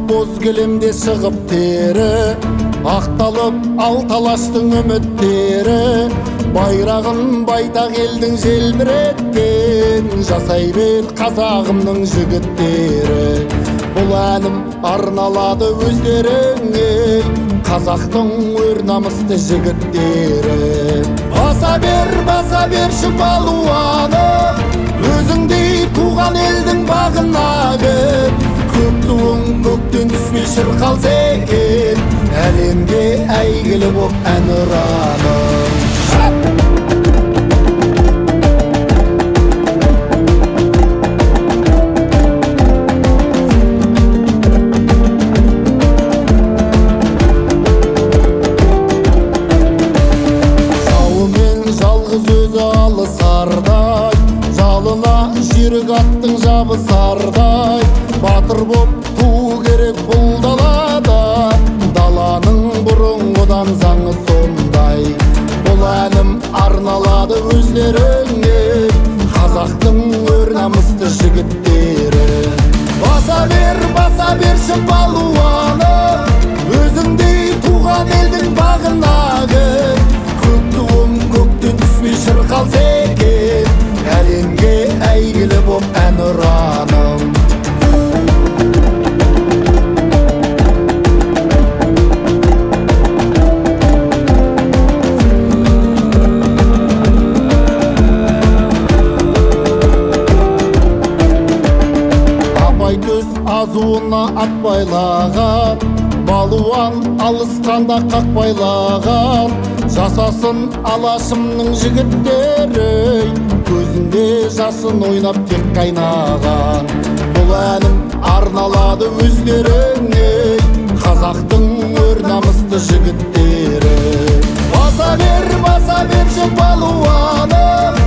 боз кілемде шығып тері, ақталып алталаштың үміттері, байрағын байтақ елдің желбіреткен, жасай бер қазағымның жігіттері. Бұл әнім арналады өздеріңе, қазақтың өр намысты жігіттері. Баса бер шыпалуаны, өзіңдей туған елдің бағынағы. Көк туың көктен түспей шырқалса екен, әлемге әйгілі боп әнұраным. Алысардай, жалына жүйрік аттың жабысардай, батыр боп туу керек бұл далада, даланың бұрынғыдан заңы сондай. Бұл әнім арналады өздеріңе, қазақтың өр намысты жігіттері. Баса бер шыпалуаны, өзіңдей туған елдің бағынағы. Көк туың көктен түспей шырқалса екен, әлемге әйгілі боп әнұраным. Абай төс азуына ат байлаған, балуан алысқанда қақ байлаған, жасасын алашымның жігіттері, көзінде жасын ойнап тек қайнаған. Бұл әнім арналады өздеріңе, қазақтың өр намысты жігіттері. Баса бер шыпалуаны,